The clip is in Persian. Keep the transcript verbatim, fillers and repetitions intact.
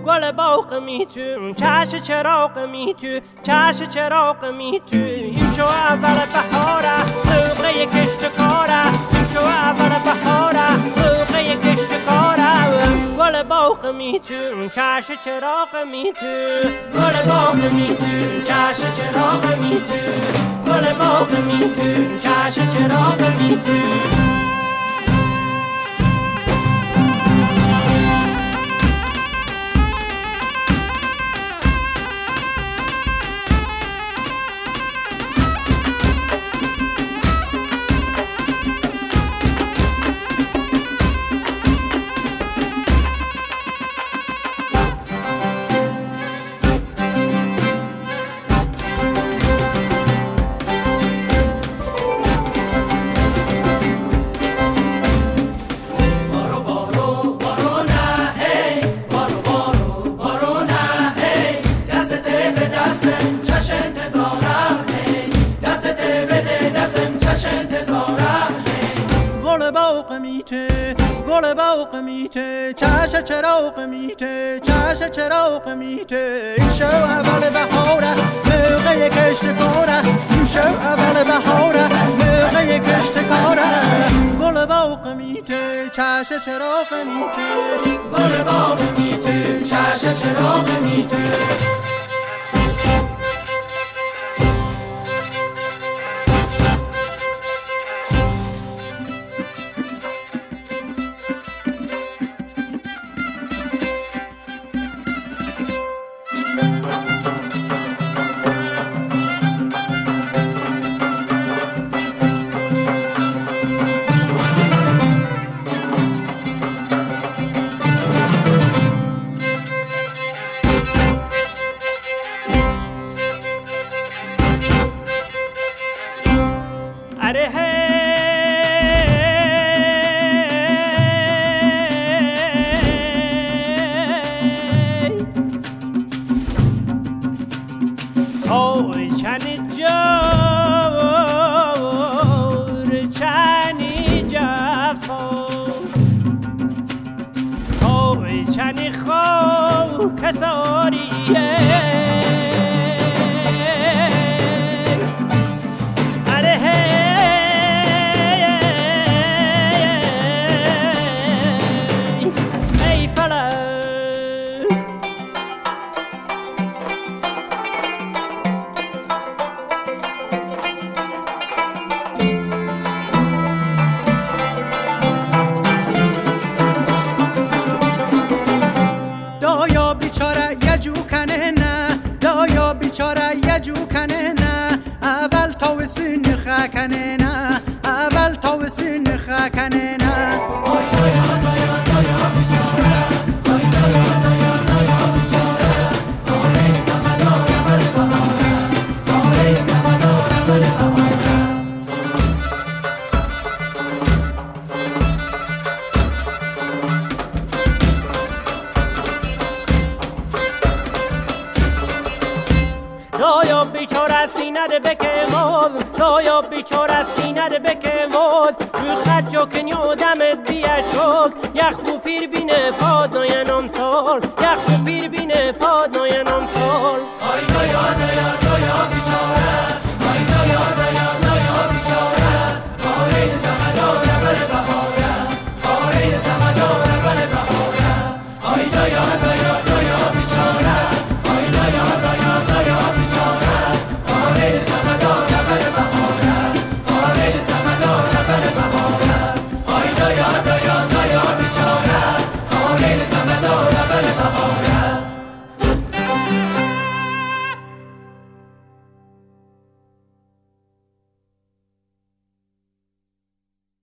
گل باغ میتون چش چراغ میتو چش چراغ میتو این شو اول بهاره موقع کشت کاره این شو اول بهاره موقع کشت کاره گل باغ میتون چش چراغ میتو گل باغ میتون چش چراغ میتو گل باغ میتون چش چراغ میتو گل باغ میته چش چراغ میته چش چراغ میته این شو اول بهاره موقع کشت کاره این شو اول بهاره موقع کشت کاره گل باغ میته چش چراغ میته گل باغ میته چش چراغ میته چنی خو کساریه اره ای فلک دایا بیچاره یه جو کنه نه دایا بیچاره یه جو کنه نه اول تا وسین خکنه نه اول تا وسین خکنه نه آی دایا دایا دایا بیچاره آی دایا دایا دایا بیچاره آره زمدار اول بهاره آره زمدار اول بهاره دایا بیچاره سینه ده بکه موز دایا بیچاره سینه ده بکه موز رو خد جو کنیو دمت بیه چوک یخ و پیر بینه پاد ناین امسال یخ و پیر بینه پاد ناین